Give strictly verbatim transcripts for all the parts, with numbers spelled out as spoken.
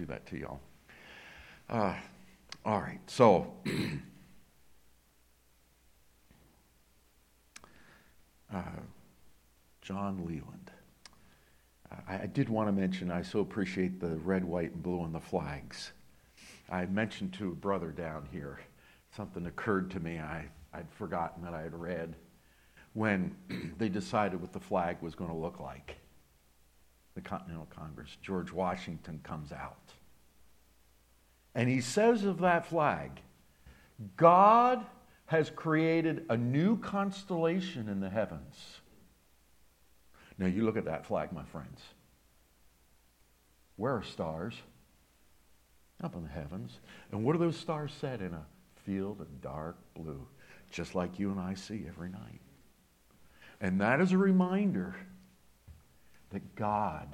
do that to y'all. Uh, all right, so uh, John Leland. Uh, I, I did want to mention, I so appreciate the red, white, and blue on the flags. I mentioned to a brother down here, something occurred to me I, I'd forgotten that I had read when they decided what the flag was going to look like. The Continental Congress, George Washington comes out. And he says of that flag, God has created a new constellation in the heavens. Now you look at that flag, my friends. Where are stars? Up in the heavens. And what are those stars set in? A field of dark blue, just like you and I see every night. And that is a reminder that God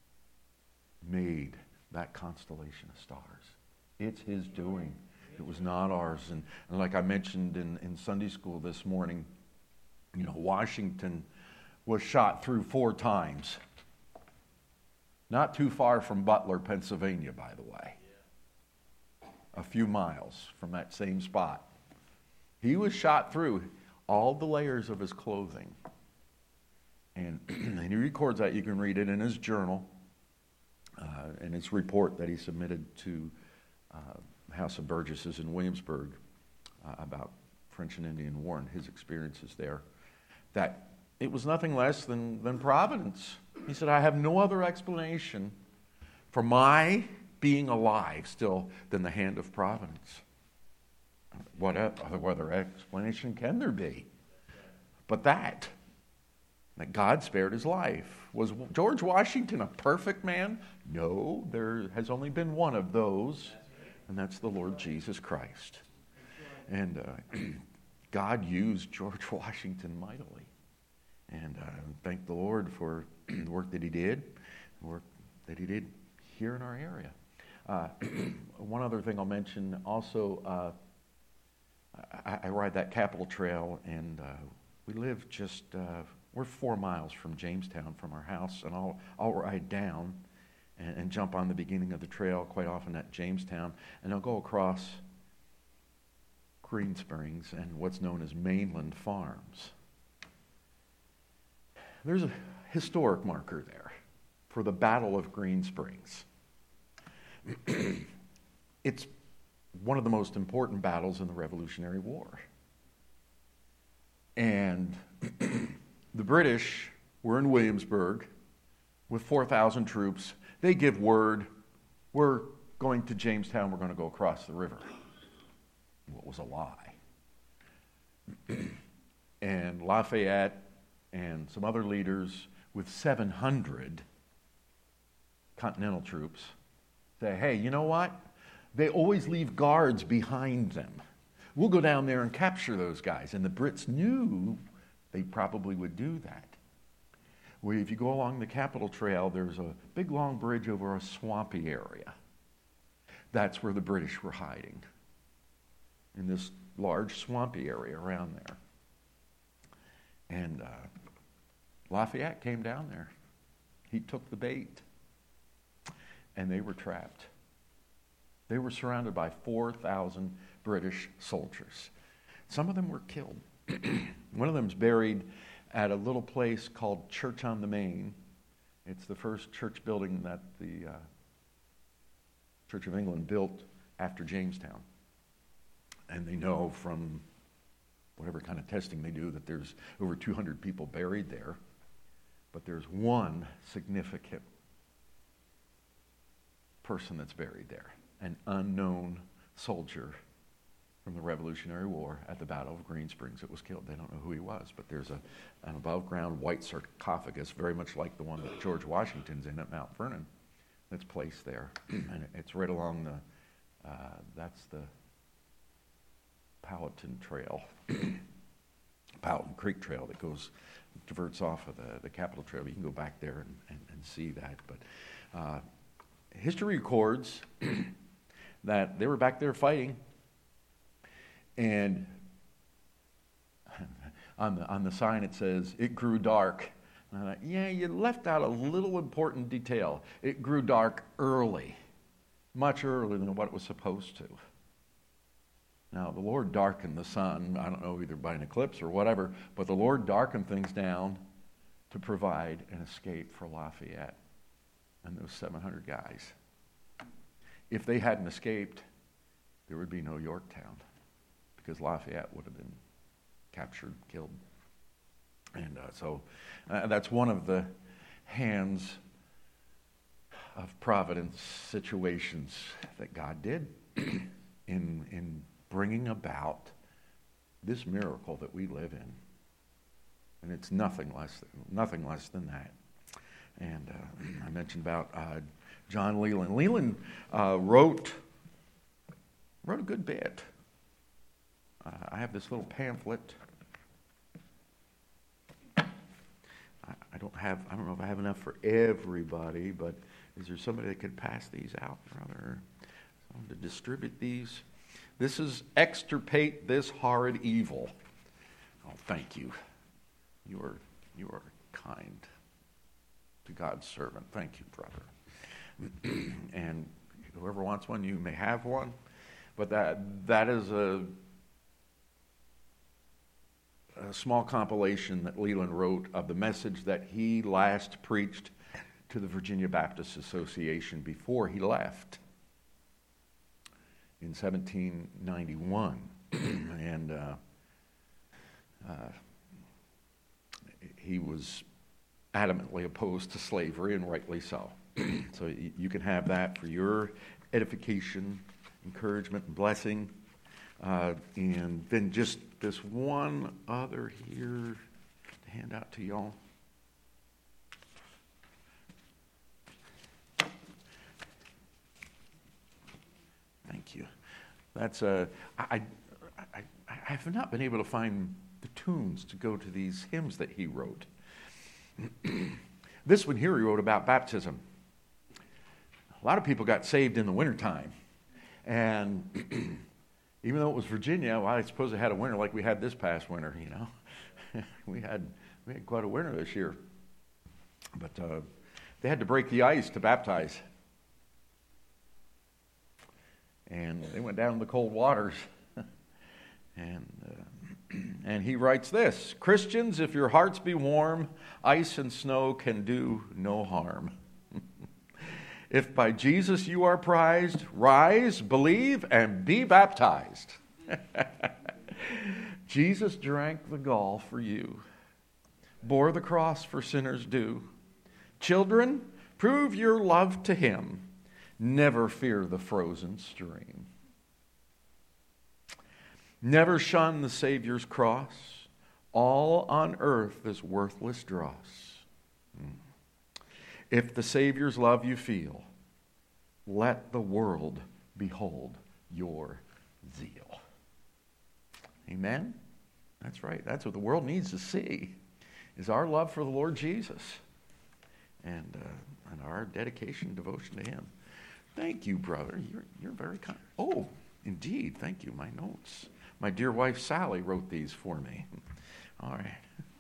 made that constellation of stars. It's His doing. It was not ours. And, and like I mentioned in, in Sunday school this morning, you know, Washington was shot through four times. Not too far from Butler, Pennsylvania, by the way. A few miles from that same spot. He was shot through all the layers of his clothing. And, and he records that. You can read it in his journal, uh, in his report that he submitted to uh, House of Burgesses in Williamsburg uh, about French and Indian War and his experiences there, that it was nothing less than, than providence. He said, I have no other explanation for my being alive still than the hand of providence. What other explanation can there be but that? That God spared his life. Was George Washington a perfect man? No, there has only been one of those, and that's the Lord Jesus Christ. And uh, God used George Washington mightily. And uh, thank the Lord for the work that he did, the work that he did here in our area. Uh, one other thing I'll mention also, uh, I, I ride that Capitol Trail, and uh, we live just... Uh, We're four miles from Jamestown from our house, and I'll, I'll ride down and, and jump on the beginning of the trail, quite often at Jamestown, and I'll go across Green Springs and what's known as Mainland Farms. There's a historic marker there for the Battle of Green Springs. It's one of the most important battles in the Revolutionary War. And the British were in Williamsburg with four thousand troops. They give word, we're going to Jamestown, we're going to go across the river. Well, it was a lie. And Lafayette and some other leaders with seven hundred Continental troops say, hey, you know what? They always leave guards behind them. We'll go down there and capture those guys. And the Brits knew they probably would do that. Well, if you go along the Capitol Trail, there's a big long bridge over a swampy area. That's where the British were hiding, in this large swampy area around there. And uh, Lafayette came down there. He took the bait, and they were trapped. They were surrounded by four thousand British soldiers. Some of them were killed. One of them's buried at a little place called Church on the Main. It's the first church building that the uh, Church of England built after Jamestown. And they know from whatever kind of testing they do that there's over two hundred people buried there. But there's one significant person that's buried there, an unknown soldier from the Revolutionary War at the Battle of Green Springs that was killed. They don't know who he was, but there's a, an above-ground white sarcophagus, very much like the one that George Washington's in at Mount Vernon, that's placed there. And it's right along the, uh, that's the Powhatan Trail, Powhatan Creek Trail that goes, diverts off of the, the Capitol Trail. You can go back there and, and, and see that. But uh, history records that they were back there fighting. And on the on the sign it says, it grew dark. And I thought, yeah, you left out a little important detail. It grew dark early. much earlier than what it was supposed to. Now, the Lord darkened the sun, I don't know, either by an eclipse or whatever, but the Lord darkened things down to provide an escape for Lafayette and those seven hundred guys. If they hadn't escaped, there would be no Yorktown, because Lafayette would have been captured, killed. And uh, so uh, that's one of the hands of providence situations that God did in in bringing about this miracle that we live in. And it's nothing less than, nothing less than that. And uh, I mentioned about uh, John Leland. Leland uh, wrote wrote a good bit. Uh, I have this little pamphlet. I, I don't have. I don't know if I have enough for everybody, but is there somebody that could pass these out, brother? Someone to distribute these. This is Extirpate This Horrid Evil. Oh, thank you. You are you are kind to God's servant. Thank you, brother. And whoever wants one, you may have one. But that that is a, a small compilation that Leland wrote of the message that he last preached to the Virginia Baptist Association before he left in seventeen ninety-one. And uh, uh, he was adamantly opposed to slavery, and rightly so. So you, you can have that for your edification, encouragement, and blessing. Uh, and then just this one other here to hand out to y'all. Thank you. That's a. I, I, I have not been able to find the tunes to go to these hymns that he wrote. This one here he wrote about baptism. A lot of people got saved in the wintertime. And even though it was Virginia, well, I suppose they had a winter like we had this past winter, you know. we had we had quite a winter this year. But uh, they had to break the ice to baptize. And they went down in the cold waters. and uh, and he writes this: Christians, if your hearts be warm, ice and snow can do no harm. If by Jesus you are prized, rise, believe, and be baptized. Jesus drank the gall for you, bore the cross for sinners due. Children, prove your love to him. Never fear the frozen stream. Never shun the Savior's cross. All on earth is worthless dross. If the Savior's love you feel, let the world behold your zeal. Amen? That's right. That's what the world needs to see, is our love for the Lord Jesus and, uh, and our dedication and devotion to him. Thank you, brother. You're, you're very kind. Oh, indeed. Thank you. My notes. My dear wife, Sally, wrote these for me. All right.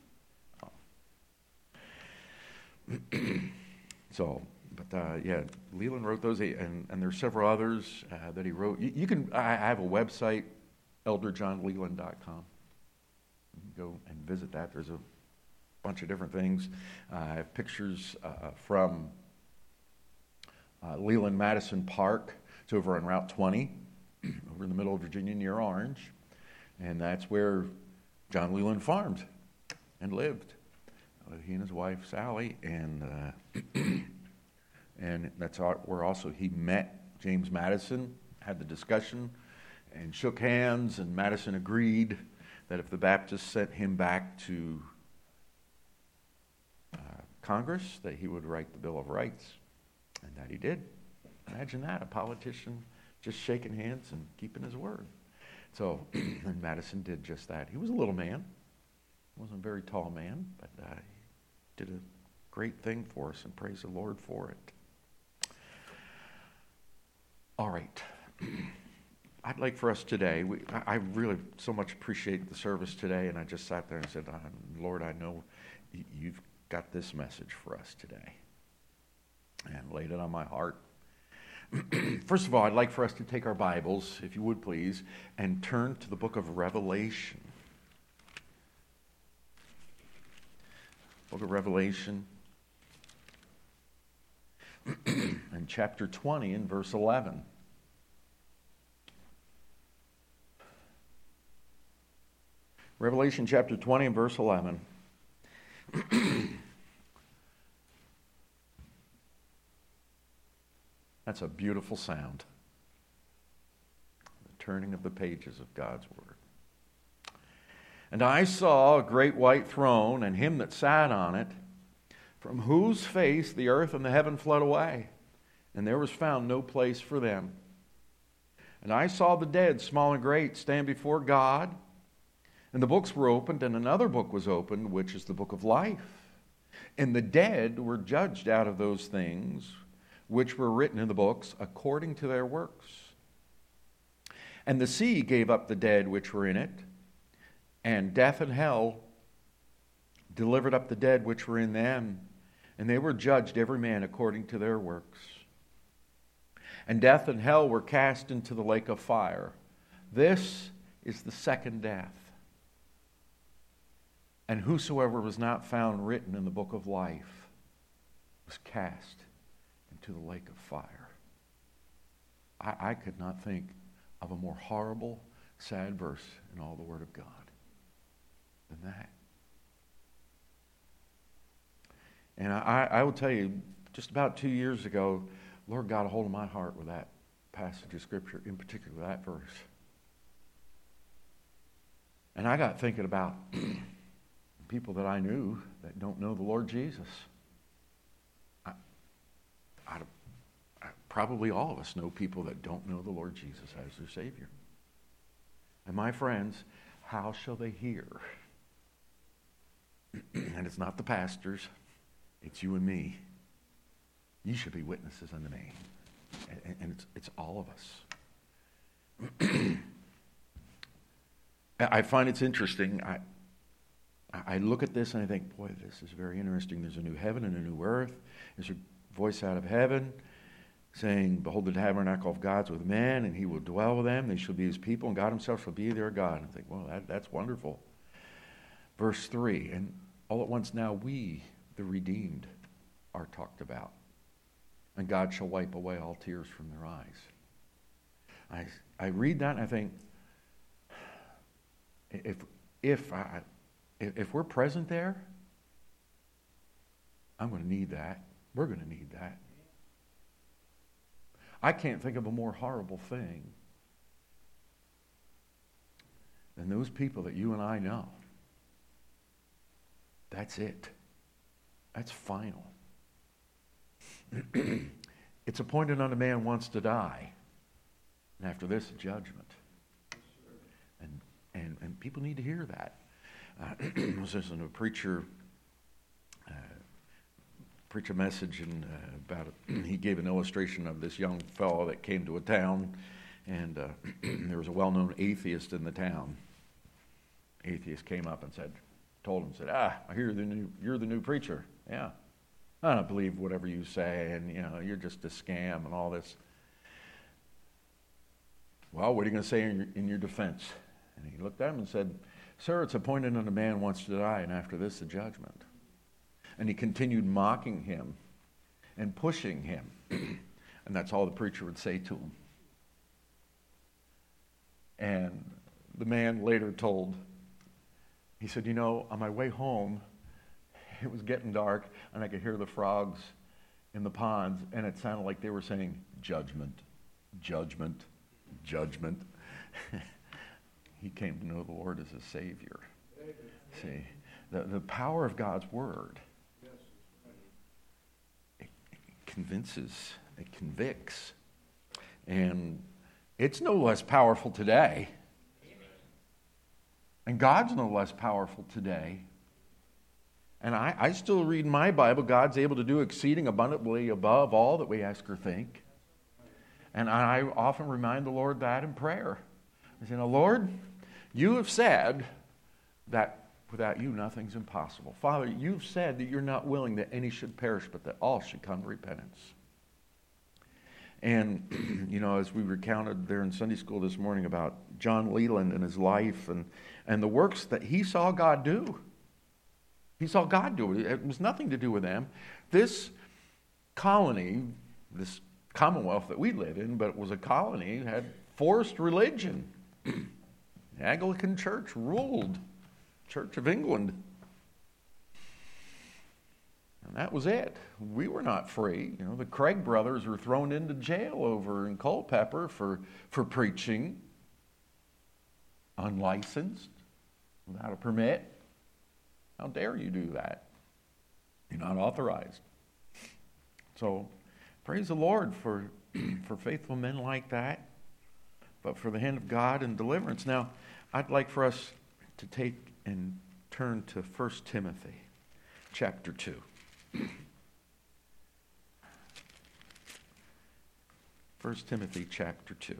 Oh. So, but uh, yeah, Leland wrote those, and, and there's several others uh, that he wrote. You, you can, I have a website, elder john leland dot com. You can go and visit that. There's a bunch of different things. Uh, I have pictures uh, from uh, Leland Madison Park. It's over on Route twenty, over in the middle of Virginia near Orange. And that's where John Leland farmed and lived. Uh, he and his wife, Sally, and uh, and that's where also he met James Madison, had the discussion, and shook hands, and Madison agreed that if the Baptists sent him back to uh, Congress, that he would write the Bill of Rights, and that he did. Imagine that, a politician just shaking hands and keeping his word. So, and Madison did just that. He was a little man, wasn't a very tall man, but uh, he did a great thing for us, and praise the Lord for it. All right. I'd like for us today, we, I, I really so much appreciate the service today, and I just sat there and said, Lord, I know you've got this message for us today. And laid it on my heart. First of all, I'd like for us to take our Bibles, if you would please, and turn to the book of Revelation. Book of Revelation, and chapter twenty and verse eleven. Revelation chapter twenty and verse eleven. That's a beautiful sound. The turning of the pages of God's Word. And I saw a great white throne, and him that sat on it, from whose face the earth and the heaven fled away, and there was found no place for them. And I saw the dead, small and great, stand before God, and the books were opened, and another book was opened, which is the book of life. And the dead were judged out of those things which were written in the books according to their works. And the sea gave up the dead which were in it, and death and hell delivered up the dead which were in them, and they were judged every man according to their works. And death and hell were cast into the lake of fire. This is the second death. And whosoever was not found written in the book of life was cast into the lake of fire. I, I could not think of a more horrible, sad verse in all the Word of God than that. And I, I will tell you, just about two years ago, Lord got a hold of my heart with that passage of Scripture, in particular that verse. And I got thinking about people that I knew that don't know the Lord Jesus. I, I, I, probably all of us know people that don't know the Lord Jesus as their Savior. And my friends, how shall they hear? And it's not the pastors, it's you and me. You should be witnesses unto me. And, and it's, it's all of us. I find it's interesting. I, I look at this and I think, boy, this is very interesting. There's a new heaven and a new earth. There's a voice out of heaven saying, behold, the tabernacle of God's with men, and he will dwell with them. They shall be his people, and God himself shall be their God. And I think, well, that, that's wonderful. Verse three, and all at once now we, the redeemed, are talked about. And God shall wipe away all tears from their eyes. I, I read that and I think, if, if I... If we're present there, I'm going to need that. We're going to need that. I can't think of a more horrible thing than those people that you and I know. That's it. That's final. It's appointed unto man once to die, and after this, judgment. And, and, and people need to hear that. Uh, I was listening to a preacher uh, preach a message and uh, about it. He gave an illustration of this young fellow that came to a town, and uh, there was a well-known atheist in the town. Atheist came up and said, told him, said, "Ah, I hear the new, you're the new preacher. Yeah, I don't believe whatever you say, and you know you're just a scam and all this." Well, what are you going to say in your, in your defense? And he looked at him and said, "Sir, it's appointed unto man once to die, and after this, the judgment." And he continued mocking him and pushing him. And that's all the preacher would say to him. And the man later told, he said, "You know, on my way home, it was getting dark, and I could hear the frogs in the ponds, and it sounded like they were saying, 'Judgment, judgment, judgment.'" He came to know the Lord as a Savior. See, the, the power of God's Word, it convinces, it convicts. And it's no less powerful today. And God's no less powerful today. And I, I still read in my Bible, God's able to do exceeding abundantly above all that we ask or think. And I often remind the Lord that in prayer. I say, "Now, Lord, you have said that without you nothing's impossible. Father, you've said that you're not willing that any should perish, but that all should come to repentance." And, you know, as we recounted there in Sunday school this morning about John Leland and his life and, and the works that he saw God do. He saw God do it. It was nothing to do with them. This colony, this commonwealth that we live in, but it was a colony, had forced religion. The Anglican Church ruled. Church of England. And that was it. We were not free. You know, the Craig brothers were thrown into jail over in Culpeper for, for preaching unlicensed, without a permit. How dare you do that? You're not authorized. So, praise the Lord for, for faithful men like that, but for the hand of God and deliverance. Now, I'd like for us to take and turn to First Timothy chapter two. First Timothy chapter two.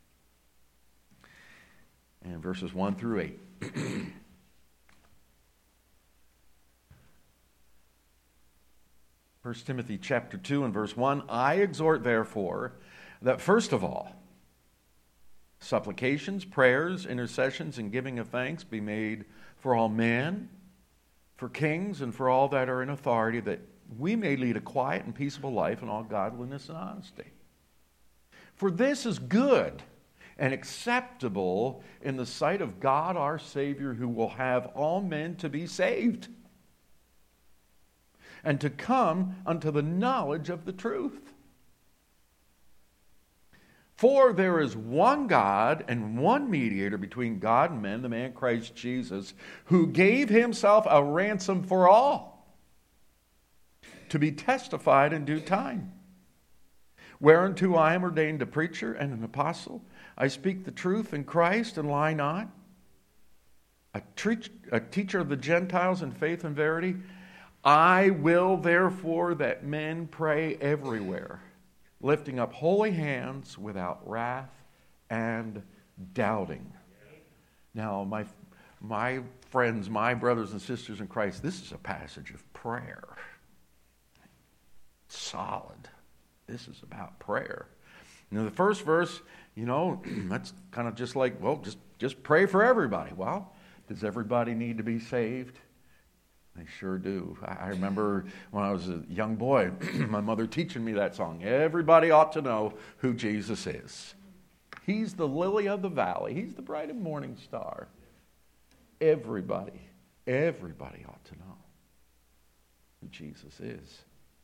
And verses one through eight. First Timothy chapter two and verse one. I exhort therefore that first of all, supplications, prayers, intercessions, and giving of thanks be made for all men, for kings, and for all that are in authority, that we may lead a quiet and peaceable life in all godliness and honesty. For this is good and acceptable in the sight of God our Savior, who will have all men to be saved and to come unto the knowledge of the truth. For there is one God and one mediator between God and men, the man Christ Jesus, who gave himself a ransom for all, to be testified in due time. Whereunto I am ordained a preacher and an apostle. I speak the truth in Christ and lie not. A, tre- a teacher of the Gentiles in faith and verity. I will therefore that men pray everywhere, lifting up holy hands without wrath and doubting. Now, my, my friends, my brothers and sisters in Christ, this is a passage of prayer. Solid. This is about prayer. Now, the first verse, you know, that's kind of just like, well, just, just pray for everybody. Well, does everybody need to be saved? They sure do. I remember when I was a young boy, my mother teaching me that song. Everybody ought to know who Jesus is. He's the lily of the valley. He's the bright and morning star. Everybody, everybody ought to know who Jesus is.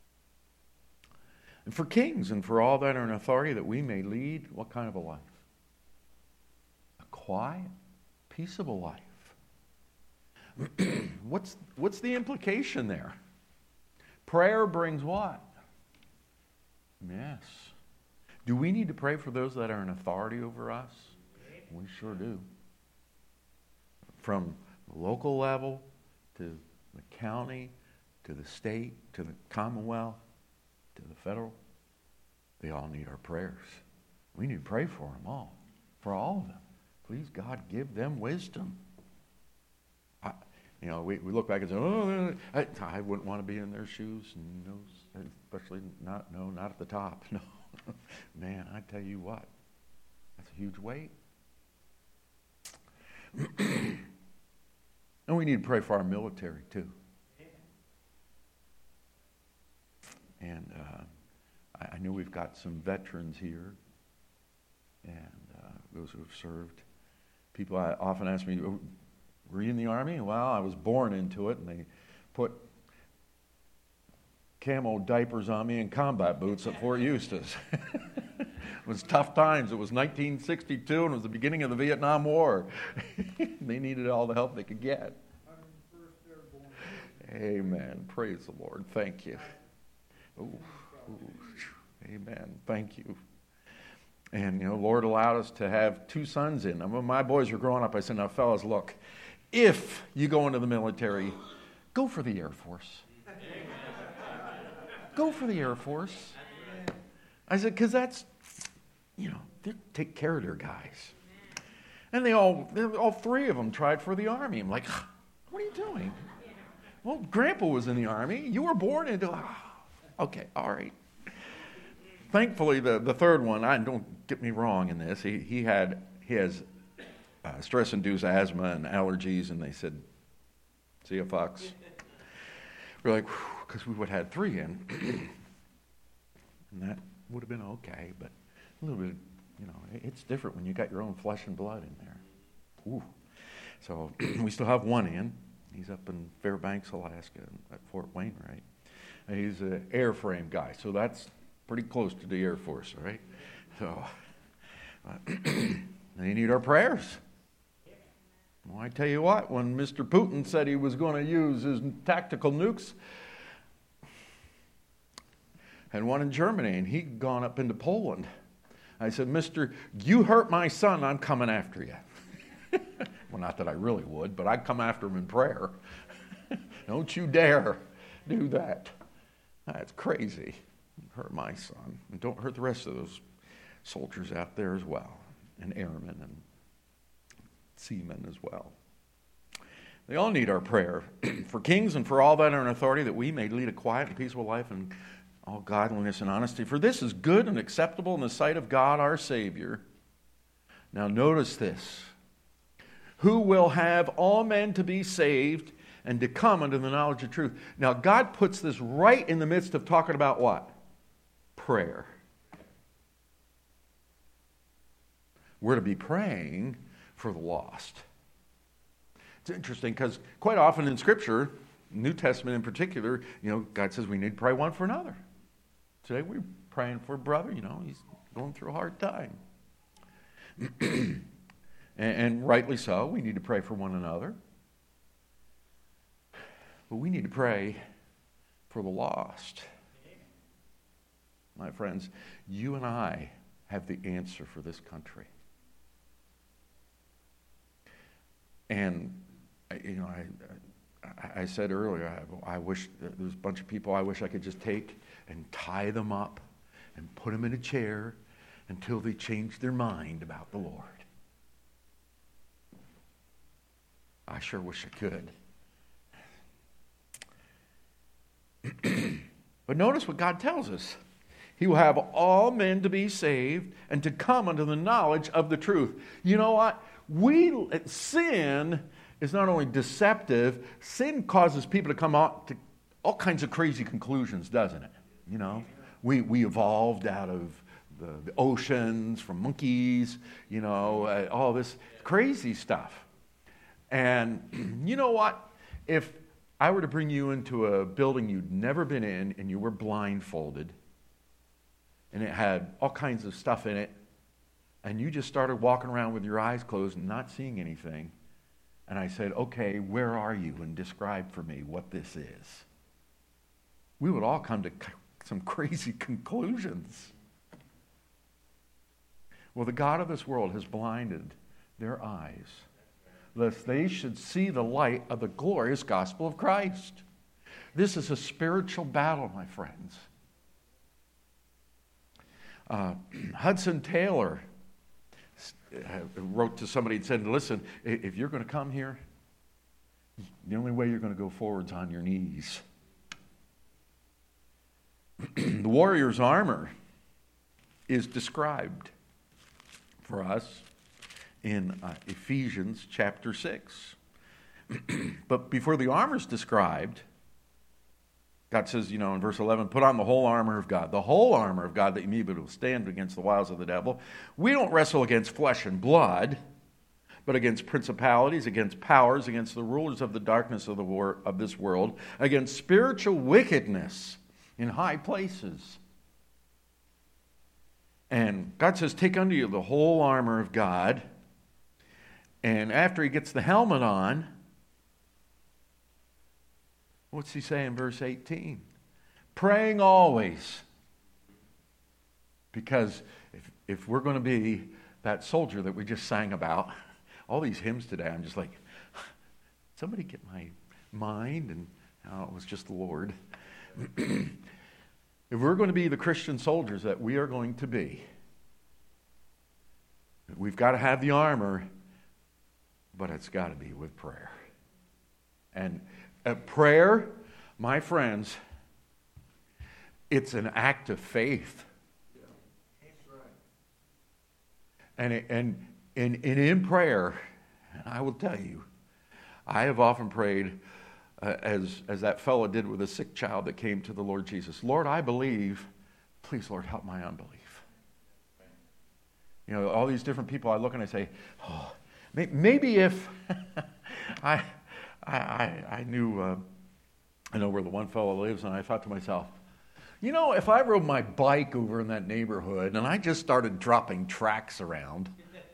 And for kings and for all that are in authority, that we may lead what kind of a life? A quiet, peaceable life. what's, what's the implication there? Prayer brings what? Yes. Do we need to pray for those that are in authority over us? We sure do. From the local level to the county, to the state, to the commonwealth, to the federal, they all need our prayers. We need to pray for them all, for all of them. Please, God, give them wisdom. I, you know, we, we look back and say, oh, I, I wouldn't want to be in their shoes, no, especially not, no, not at the top. No, man, I tell you what, that's a huge weight. And we need to pray for our military too. And uh, I, I know we've got some veterans here, and uh, those who have served. People I often ask me, were you in the Army? Well, I was born into it, and they put camo diapers on me and combat boots at Fort Eustis. It was tough times. It was nineteen sixty-two, and it was the beginning of the Vietnam War. They needed all the help they could get. Amen. Praise the Lord. Thank you. Ooh, ooh, amen. Thank you. And, you know, Lord allowed us to have two sons in. And when my boys were growing up, I said, now, fellas, look, if you go into the military, go for the Air Force. Go for the Air Force. I said, because that's, you know, they take care of their guys. And they all, all three of them tried for the Army. I'm like, what are you doing? Well, Grandpa was in the Army. You were born into, oh, okay, all right. thankfully, the, the third one, I don't get me wrong in this, he, he had he has uh, stress-induced asthma and allergies, and they said, see ya, Fox. We're like, because we would have had three in. And that would have been okay, but a little bit, you know, it's different when you got your own flesh and blood in there. Ooh. So we still have one in. He's up in Fairbanks, Alaska, at Fort Wainwright. And he's an airframe guy, so that's pretty close to the Air Force, right? So uh, they need our prayers. Well, I tell you what, when Mister Putin said he was going to use his tactical nukes, and one in Germany, and he'd gone up into Poland, I said, Mister, you hurt my son, I'm coming after you. Well, not that I really would, but I'd come after him in prayer. Don't you dare do that. That's crazy. Hurt my son. And don't hurt the rest of those soldiers out there as well, and airmen and seamen as well. They all need our prayer for kings and for all that are in authority, that we may lead a quiet and peaceful life in all godliness and honesty. For this is good and acceptable in the sight of God our Savior. Now notice this. Who will have all men to be saved and to come unto the knowledge of truth. Now God puts this right in the midst of talking about what? Prayer. We're to be praying for the lost. It's interesting because quite often in Scripture, New Testament in particular, you know, God says we need to pray one for another. Today we're praying for a brother, you know, he's going through a hard time. and, and rightly so, we need to pray for one another. But we need to pray for the lost. My friends, you and I have the answer for this country. And, you know, I, I said earlier, I, I wish there's a bunch of people I wish I could just take and tie them up and put them in a chair until they change their mind about the Lord. I sure wish I could. But notice what God tells us. He will have all men to be saved and to come unto the knowledge of the truth. You know what? We sin is not only deceptive, sin causes people to come out to all kinds of crazy conclusions, doesn't it? You know, we, we evolved out of the, the oceans from monkeys, you know, uh, all this crazy stuff. And you know what? If I were to bring you into a building you'd never been in and you were blindfolded and it had all kinds of stuff in it, and you just started walking around with your eyes closed and not seeing anything, and I said, okay, where are you? And describe for me what this is. We would all come to some crazy conclusions. Well, the God of this world has blinded their eyes, lest they should see the light of the glorious gospel of Christ. This is a spiritual battle, my friends. Uh, Hudson Taylor wrote to somebody and said, listen, if you're going to come here, the only way you're going to go forward is on your knees. The warrior's armor is described for us in uh, Ephesians chapter six. But before the armor is described, God says, you know, in verse eleven, put on the whole armor of God. The whole armor of God that you may be able to stand against the wiles of the devil. We don't wrestle against flesh and blood, but against principalities, against powers, against the rulers of the darkness of the war, of this world, against spiritual wickedness in high places. And God says, take unto you the whole armor of God. And after he gets the helmet on, what's he say in verse eighteen? Praying always. Because if, if we're going to be that soldier that we just sang about, all these hymns today, I'm just like, somebody get my mind, and oh, it was just the Lord. If we're going to be the Christian soldiers that we are going to be, we've got to have the armor, but it's got to be with prayer. And uh, prayer, my friends, it's an act of faith. And, and, and, and in prayer, and I will tell you, I have often prayed uh, as, as that fellow did with a sick child that came to the Lord Jesus. Lord, I believe. Please, Lord, help my unbelief. You know, all these different people I look and I say, oh, maybe if I, I, I, I knew, uh, I know where the one fellow lives, and I thought to myself, you know, if I rode my bike over in that neighborhood and I just started dropping tracts around,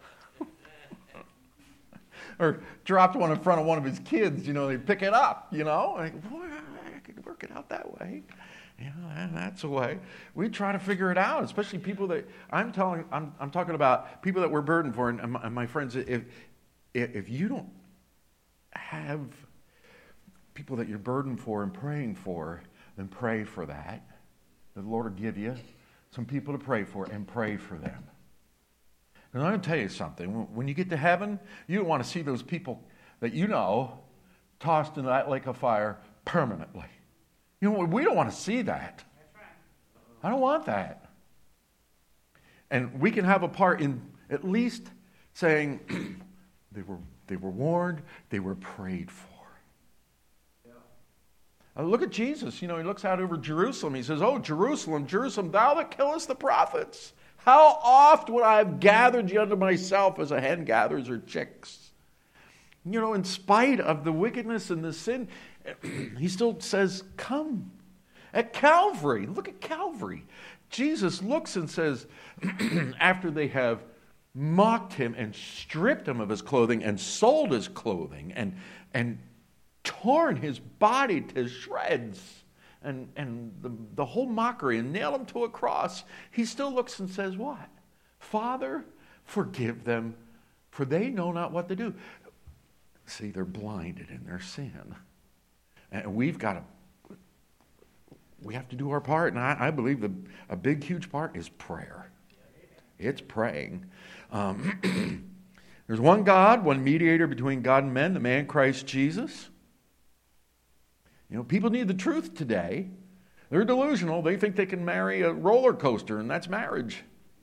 or dropped one in front of one of his kids, you know, they'd pick it up, you know, and boy, I could work it out that way. You know, that's a way. We try to figure it out, especially people that I'm telling. I'm, I'm talking about people that we're burdened for, and my, my friends. If if you don't have people that you're burdened for and praying for, then pray for that. The Lord will give you some people to pray for, and pray for them. And I'm going to tell you something. When you get to heaven, you don't want to see those people that you know tossed into that lake of fire permanently. You know, we don't want to see that. I don't want that. And we can have a part in at least saying they were they were warned, they were prayed for. Yeah. Uh, look at Jesus. You know, he looks out over Jerusalem. He says, "Oh, Jerusalem, Jerusalem, thou that killest the prophets. How oft would I have gathered you unto myself as a hen gathers her chicks?" You know, in spite of the wickedness and the sin, he still says, come. At Calvary, look at Calvary. Jesus looks and says, after they have mocked him and stripped him of his clothing and sold his clothing and, and torn his body to shreds and, and the, the whole mockery and nailed him to a cross, he still looks and says what? Father, forgive them, for they know not what to do. See, they're blinded in their sin. And we've got to, we have to do our part. And I, I believe the, a big, huge part is prayer. It's praying. Um, there's one God, one mediator between God and men, the man Christ Jesus. You know, people need the truth today. They're delusional. They think they can marry a roller coaster, and that's marriage.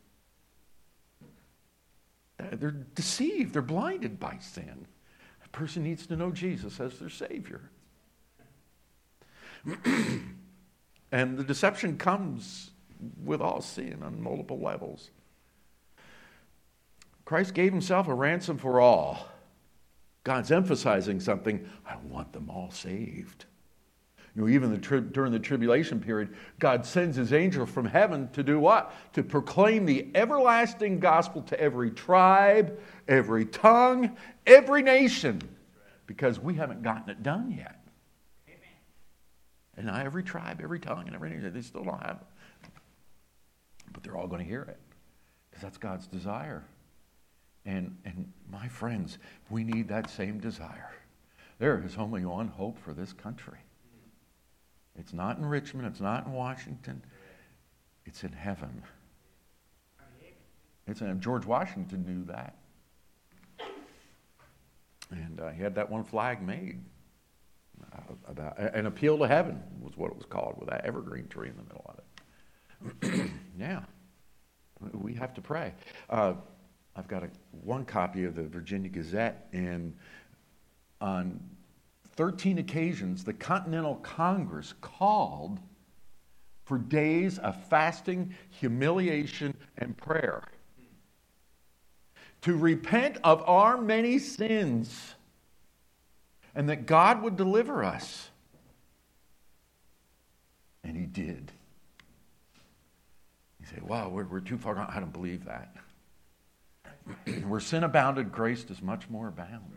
They're deceived. They're blinded by sin. A person needs to know Jesus as their Savior. And the deception comes with all sin on multiple levels. Christ gave himself a ransom for all. God's emphasizing something. I want them all saved. You know, even the tri- during the tribulation period, God sends his angel from heaven to do what? To proclaim the everlasting gospel to every tribe, every tongue, every nation. Because we haven't gotten it done yet. And not every tribe, every tongue, and every nation, they still don't have it. But they're all going to hear it. Because that's God's desire. And, and my friends, we need that same desire. There is only one hope for this country. It's not in Richmond. It's not in Washington. It's in heaven. It's in, George Washington knew that. And uh, he had that one flag made. Uh, about an appeal to heaven was what it was called, with that evergreen tree in the middle of it. Yeah, we have to pray. Uh, I've got a, one copy of the Virginia Gazette, and on thirteen occasions, the Continental Congress called for days of fasting, humiliation, and prayer to repent of our many sins, and that God would deliver us. And he did. You say, wow, we're, we're too far gone. I don't believe that. Where sin abounded, grace does much more abound.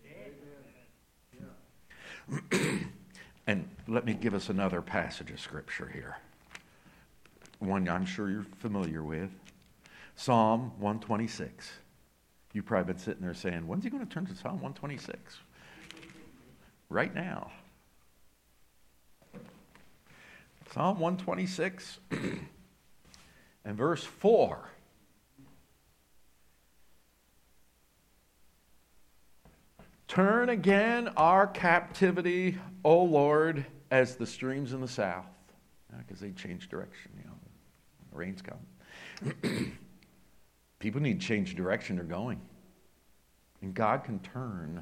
And let me give us another passage of Scripture here. One I'm sure you're familiar with. Psalm one twenty-six. You've probably been sitting there saying, when's he going to turn to Psalm one twenty-six? Right now. Psalm one twenty-six and verse four. Turn again our captivity, O Lord, as the streams in the south. Because they change direction, you know. The rains come. People need to change the direction they're going. And God can turn.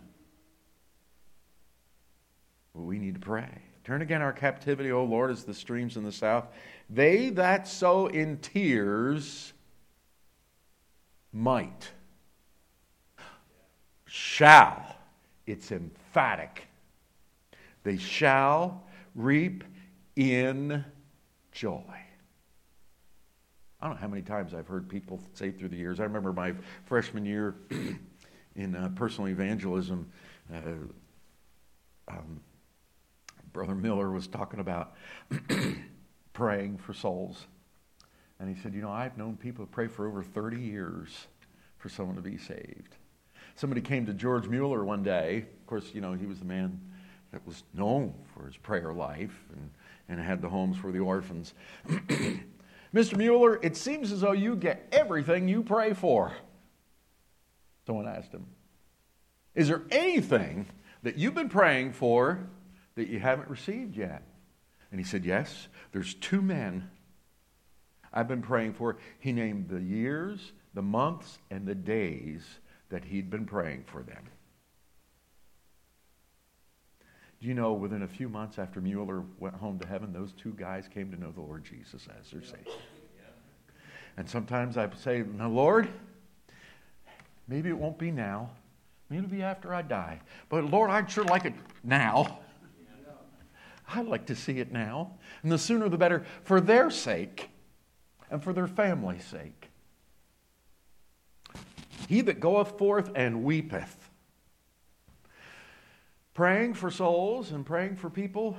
Well, we need to pray. Turn again our captivity, O Lord, as the streams in the south. They that sow in tears might. Shall. It's emphatic. They shall reap in joy. I don't know how many times I've heard people say through the years. I remember my freshman year in uh, personal evangelism, uh, um, Brother Miller was talking about praying for souls. And he said, you know, I've known people pray for over thirty years for someone to be saved. Somebody came to George Mueller one day. Of course, you know, he was the man that was known for his prayer life and, and had the homes for the orphans. Mister Mueller, it seems as though you get everything you pray for. Someone asked him, is there anything that you've been praying for that you haven't received yet? And he said, yes, there's two men I've been praying for. He named the years, the months, and the days that he'd been praying for them. Do you know, within a few months after Mueller went home to heaven, those two guys came to know the Lord Jesus as their Savior. And sometimes I say, now, Lord, maybe it won't be now. Maybe it'll be after I die. But, Lord, I'd sure like it now. I'd like to see it now. And the sooner the better, for their sake and for their family's sake. He that goeth forth and weepeth. Praying for souls and praying for people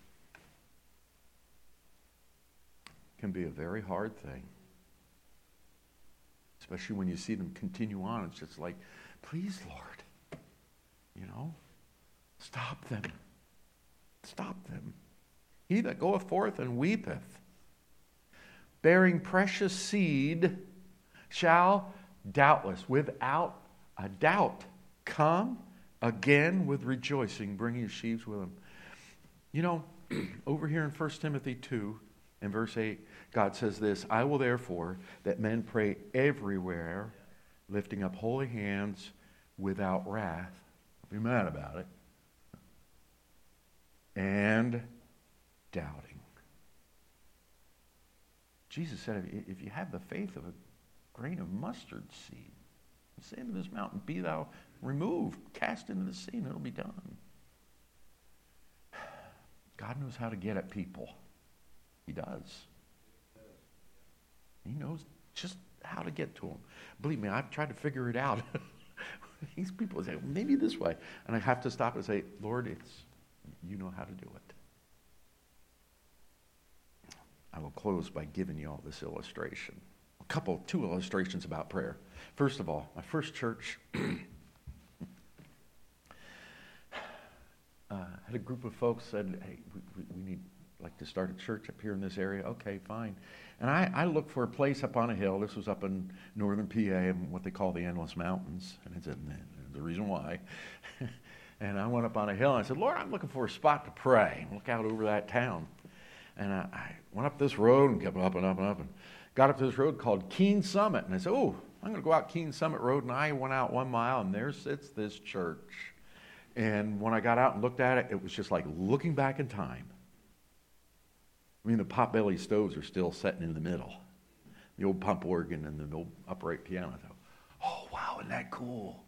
can be a very hard thing. Especially when you see them continue on. It's just like, please, Lord, you know, stop them. Stop them. He that goeth forth and weepeth, bearing precious seed, shall doubtless, without a doubt, come again with rejoicing, bringing his sheaves with him. You know, over here in First Timothy two, in verse eight, God says this, I will therefore that men pray everywhere, lifting up holy hands without wrath. Don't be mad about it. And doubting. Jesus said, if you have the faith of a grain of mustard seed, say to this mountain, be thou removed, cast into the sea, and it'll be done. God knows how to get at people. He does. He knows just how to get to them. Believe me, I've tried to figure it out. These people say, well, maybe this way. And I have to stop and say, Lord, it's you know how to do it. I will close by giving you all this illustration. A couple, two illustrations about prayer. First of all, my first church uh, had a group of folks said, hey, we, we, we need like to start a church up here in this area. Okay, fine. And I, I looked for a place up on a hill. This was up in northern P A in what they call the Endless Mountains. And I said, the reason why. And I went up on a hill and I said, Lord, I'm looking for a spot to pray. Look out over that town. And I, I went up this road and kept up and up and up and got up to this road called Keene Summit. And I said, oh, I'm going to go out Keene Summit Road. And I went out one mile and there sits this church. And when I got out and looked at it, it was just like looking back in time. I mean, the potbelly stoves are still sitting in the middle. The old pump organ and the old upright piano. I thought, oh, wow, isn't that cool?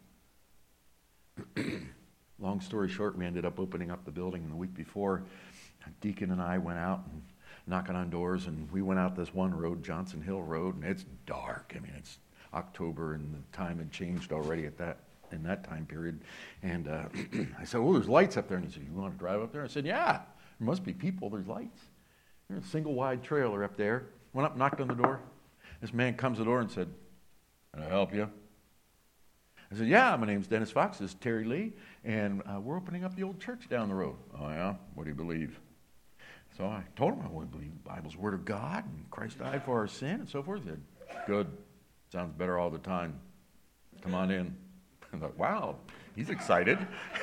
Long story short, we ended up opening up the building the week before. Deacon and I went out and knocking on doors, and we went out this one road, Johnson Hill Road, and it's dark. I mean, it's October, and the time had changed already at that in that time period. And uh, I said, oh, there's lights up there. And he said, you want to drive up there? I said, yeah, there must be people. There's lights. There's a single-wide trailer up there. Went up, knocked on the door. This man comes to the door and said, can I help you? I said, yeah, my name's Dennis Fox. This is Terry Lee, and uh, we're opening up the old church down the road. Oh, yeah? What do you believe? So I told him I would believe the Bible's Word of God, and Christ died for our sin, and so forth. He said, good. Sounds better all the time. Come on in. I thought, wow, he's excited.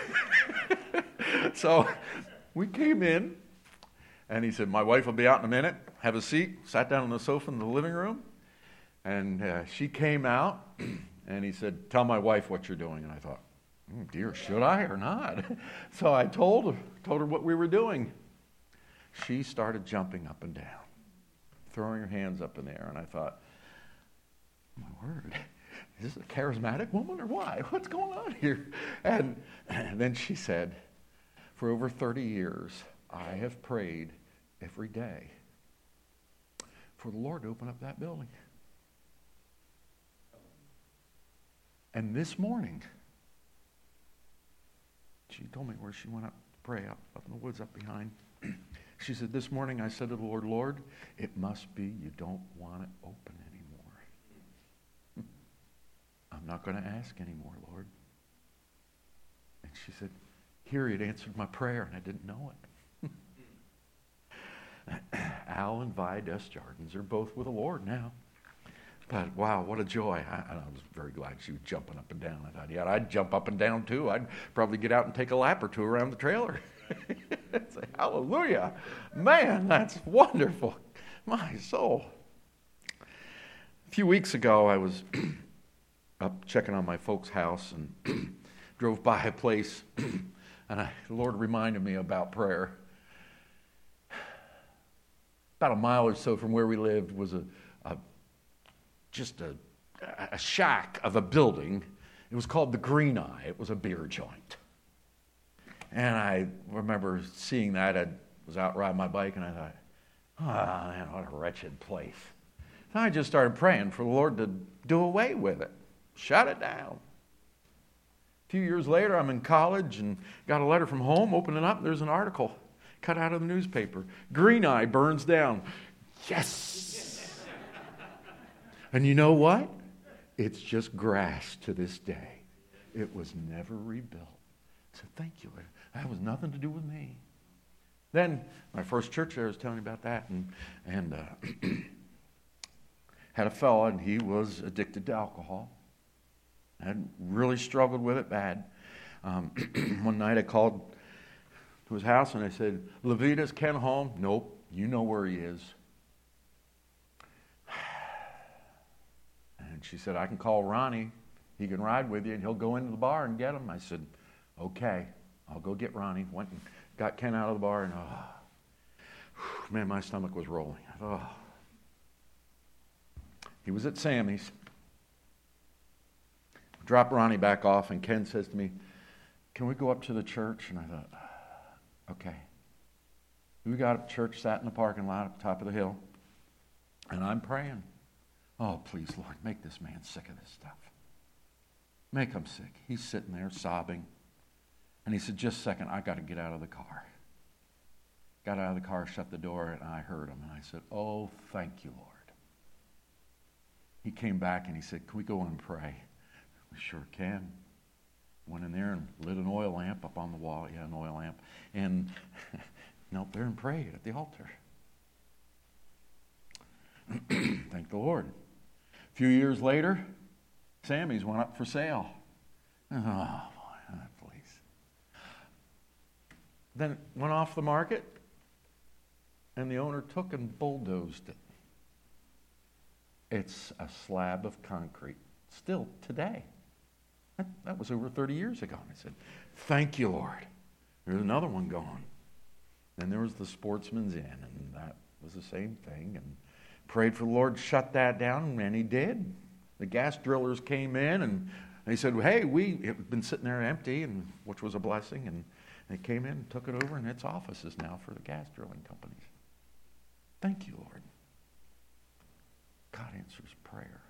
So we came in, and he said, my wife will be out in a minute. Have a seat. Sat down on the sofa in the living room. And uh, she came out, and he said, tell my wife what you're doing. And I thought, oh, dear, should I or not? So I told her, told her what we were doing. She started jumping up and down, throwing her hands up in the air. And I thought, my word, is this a charismatic woman or why? What's going on here? And, and then she said, for over thirty years, I have prayed every day for the Lord to open up that building. And this morning, she told me where she went up to pray, up, up in the woods up behind. She said, this morning I said to the Lord, Lord, it must be you don't want it open anymore. I'm not going to ask anymore, Lord. And she said, here he had answered my prayer, and I didn't know it. Al and Vi Desjardins are both with the Lord now. But wow, what a joy. I, I was very glad she was jumping up and down. I thought, yeah, I'd jump up and down too. I'd probably get out and take a lap or two around the trailer. Say, hallelujah. Man, that's wonderful. My soul. A few weeks ago, I was up checking on my folks' house and drove by a place, and I, the Lord reminded me about prayer. About a mile or so from where we lived was a, a just a, a shack of a building. It was called the Green Eye. It was a beer joint. And I remember seeing that. I was out riding my bike, and I thought, oh, man, what a wretched place. And I just started praying for the Lord to do away with it, shut it down. A few years later, I'm in college and got a letter from home, opened it up, and there's an article cut out of the newspaper. Green Eye burns down. Yes! And you know what? It's just grass to this day. It was never rebuilt. So thank you. That was nothing to do with me. Then my first church there was telling me about that, and and uh, had a fella, and he was addicted to alcohol. Had really struggled with it bad. Um, one night I called to his house and I said, Levitas, Ken home? Nope, you know where he is. And she said, I can call Ronnie. He can ride with you and he'll go into the bar and get him. I said, okay, I'll go get Ronnie. Went and got Ken out of the bar, and oh, man, my stomach was rolling. I thought, oh. He was at Sammy's. Dropped Ronnie back off, and Ken says to me, can we go up to the church? And I thought, okay. We got up to church, sat in the parking lot at the top of the hill, and I'm praying. Oh, please, Lord, make this man sick of this stuff. Make him sick. He's sitting there sobbing. And he said, just a second, I got to get out of the car. Got out of the car, shut the door, and I heard him. And I said, oh, thank you, Lord. He came back and he said, can we go in and pray? We sure can. Went in there and lit an oil lamp up on the wall. Yeah, an oil lamp. And knelt there and prayed at the altar. Thank the Lord. A few years later, Sammy's went up for sale. Oh, boy, please. Then it went off the market, and the owner took and bulldozed it. It's a slab of concrete, still today. That, that was over thirty years ago. And I said, thank you, Lord. There's another one gone. Then there was the Sportsman's Inn, and that was the same thing. And prayed for the Lord to shut that down, and he did. The gas drillers came in, and they said, hey, we it had been sitting there empty, and which was a blessing. And they came in and took it over, and it's offices now for the gas drilling companies. Thank you, Lord. God answers prayer.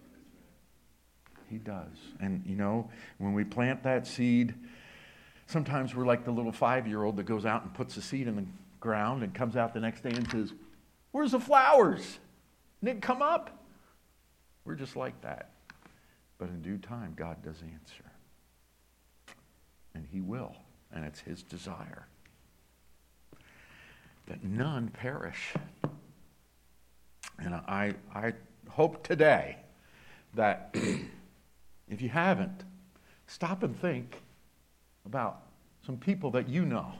He does. And, you know, when we plant that seed, sometimes we're like the little five-year-old that goes out and puts the seed in the ground and comes out the next day and says, where's the flowers? Didn't come up. We're just like that. But in due time, God does answer. And he will. And it's his desire that none perish. And I, I hope today that if you haven't, stop and think about some people that you know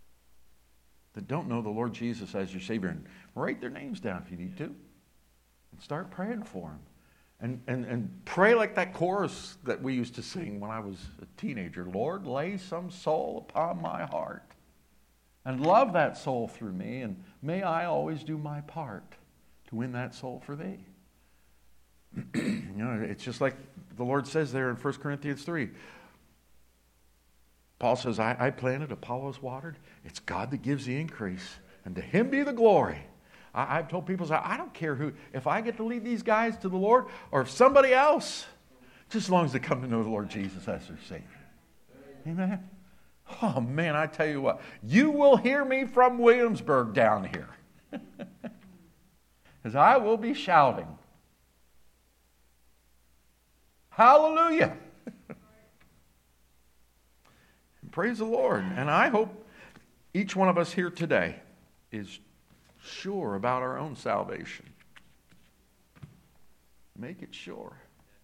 that don't know the Lord Jesus as your Savior, and write their names down if you need to. Start praying for them. And, and, and pray like that chorus that we used to sing when I was a teenager. Lord, lay some soul upon my heart. And love that soul through me. And may I always do my part to win that soul for thee. You know, it's just like the Lord says there in First Corinthians three. Paul says, I, I planted, Apollos watered. It's God that gives the increase. And to him be the glory. I, I've told people, I don't care who, if I get to lead these guys to the Lord or if somebody else, just as long as they come to know the Lord Jesus as their Savior. Amen. Oh, man, I tell you what. You will hear me from Williamsburg down here. Because I will be shouting. Hallelujah. Praise the Lord. And I hope each one of us here today is sure about our own salvation. Make it sure.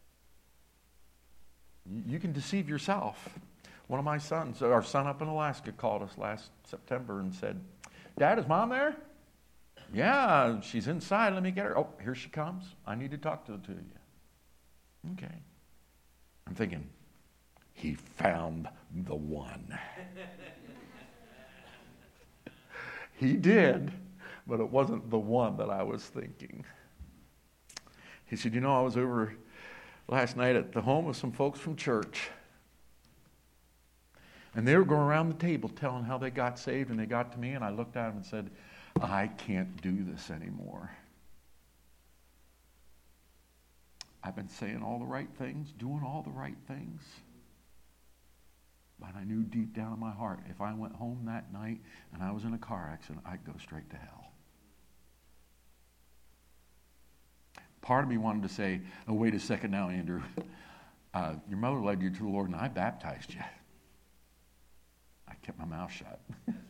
You can deceive yourself. One of my sons, our son up in Alaska, called us last September and said, Dad, is Mom there? Yeah, she's inside. Let me get her. Oh, here she comes. I need to talk to the two of you. Okay. I'm thinking, he found the one. He did, but it wasn't the one that I was thinking. He said, you know, I was over last night at the home of some folks from church. And they were going around the table telling how they got saved, and they got to me, and I looked at them and said, I can't do this anymore. I've been saying all the right things, doing all the right things. But I knew deep down in my heart, if I went home that night and I was in a car accident, I'd go straight to hell. Part of me wanted to say, oh, wait a second now, Andrew. Uh, your mother led you to the Lord, and I baptized you. I kept my mouth shut.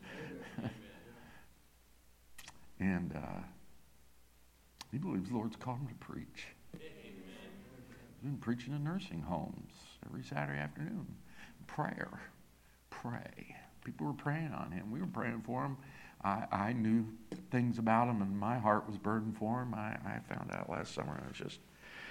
And uh, he believes the Lord's called him to preach. He's been preaching in nursing homes every Saturday afternoon. Prayer. Pray. People were praying on him. We were praying for him. I, I knew things about him, and my heart was burdened for him. I, I found out last summer. I was just...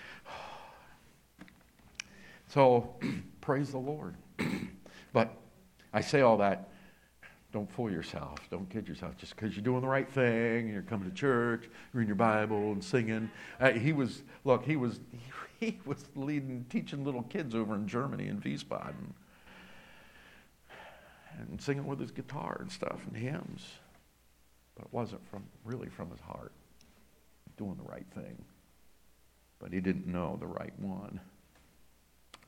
So, praise the Lord. But I say all that, don't fool yourself. Don't kid yourself. Just because you're doing the right thing, and you're coming to church, reading your Bible and singing. Uh, he was, look, he was he, he was leading, teaching little kids over in Germany in Wiesbaden. And singing with his guitar and stuff and hymns. But it wasn't from really from his heart. Doing the right thing. But he didn't know the right one.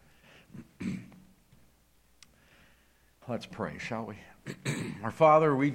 Let's pray, shall we? Our Father, we